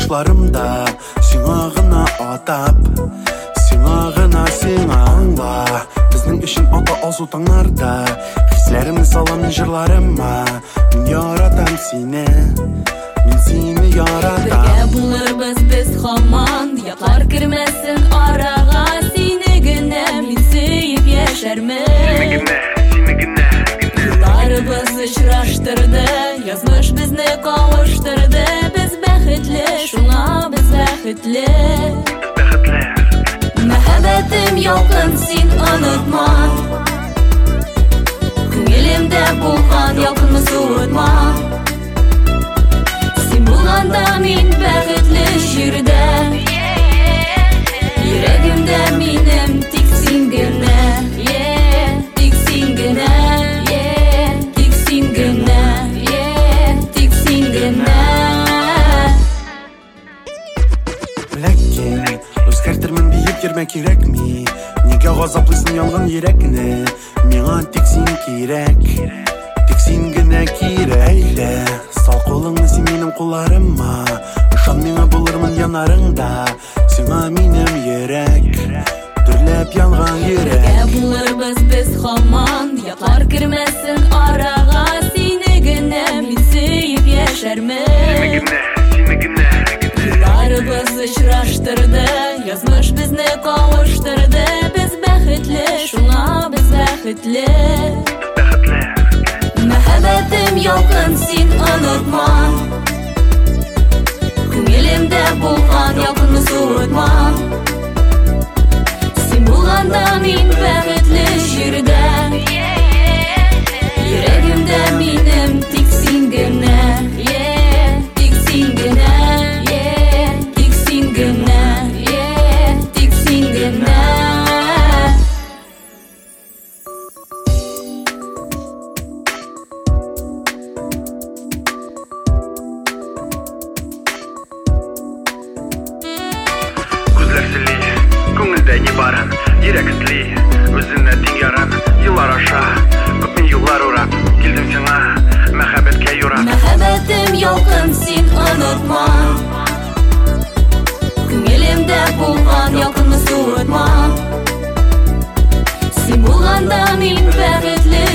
Кашларымда сиңа гына атап, сиңа гына аңла. Безнең өчен ата азу таңнарда хисләремне салам җырларыма. Мин яратам сине, мин сине яратам. Бергә булырбыз без һаман, яклар кермәсен арага. Сине генә мин сөеп яшәрмен. Сине генә. Юлларыбыз очраштырды, язмыш безне кавыштырды. Без бәхетле, шуңа без бәхетле. Мәхәббәтем якын, син онытма. Күңелемдә булган якынны суытма. Син булганда мин бәхетле җирдә. Йөрәгемдә минем тик син генә. Тик син генә. Тик син генә. Тик син генә. Ләкин үзгәртермен диеп йөрмә кирәкми. Нигә газаплыйсың янган йөрәкне? Миңа тик син кирәк, тик син генә кирәк. Әйлә, сал кулыңны син минем кулларыма. Ышан миңа булырмын янарыңда. Сиңа минем йөрәк, дөрләп янган йөрәк. Бергә булырбыз без һаман, яклар кермәсен арага. Сине генә мин сөеп яшәрмен. Сине генә. Юлларыбыз очраштырды, язмыш безне кавыштырды. Без бәхетле, шуңа без бәхетле. Мәхәббәтем якын, син онытма. Күңелемдә булган якынны суытма. Син булганда мин бәхетле җирдә. Йөрәгемдә минем тик син генә. Тик син генә. Тик син генә. Тик син генә. Күзләр сөйли, күңелдә ни барын, йөрәк эзли, үзенә тиң яран. Еллар аша, күп мин юллар урап, килдем сиңа, мәхәббәткә юрап. Мәхәббәтем якын, син онытма. Күңелемдә булган якынны суытма. Син булганда мин бәхетле